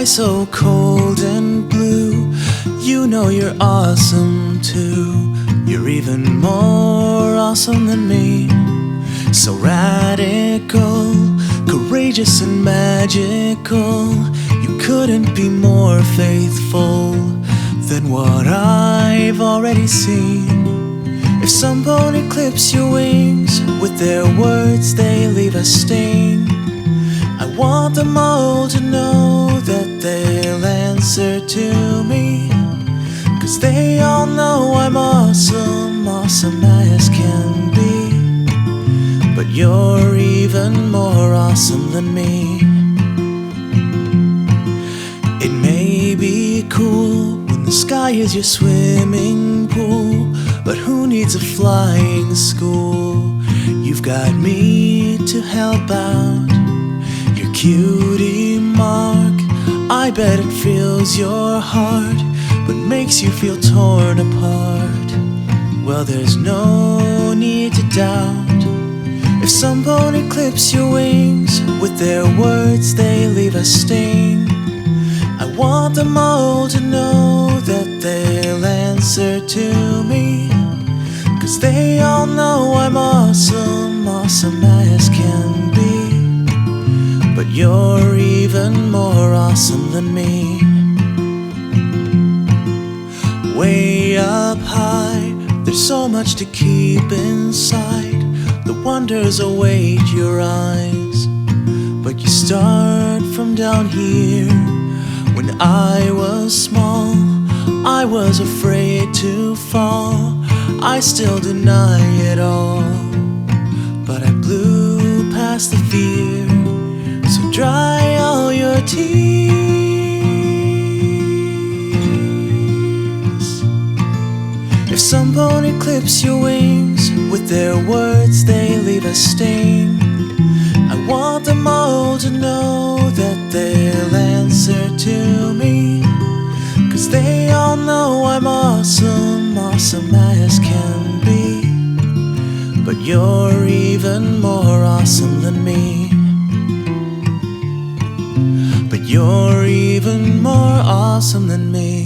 sky so cold and blue. You know you're awesome too. You're even more awesome than me. So radical, courageous and magical. You couldn't be more faithful than what I've already seen. If someone clips your wings, with their words they leave a stain. I want them all to know that they'll answer to me, 'cause they all know I'm awesome, awesome as can be. But you're even more awesome than me. It may be cool when the sky is your swimming pool, but who needs a flying school? You've got me to help out. Your cutie mark, I bet it fills your heart, but makes you feel torn apart. Well, there's no need to doubt. If someone clips your wings, with their words they leave a stain. I want them all to know that they'll answer to me, 'cause they all know I'm awesome, awesome as can be. But you're even more awesome than me. Way up high, there's so much to keep inside. The wonders await your eyes, but you start from down here. When I was small, I was afraid to fall. I still deny it all, but I blew past the fear. So dry all your tears. If someone clips your wings, with their words they leave a stain. I want them all to know that they'll answer to me, 'cause they all know I'm awesome, awesome as can be. But you're even more awesome than me. But you're even more awesome than me.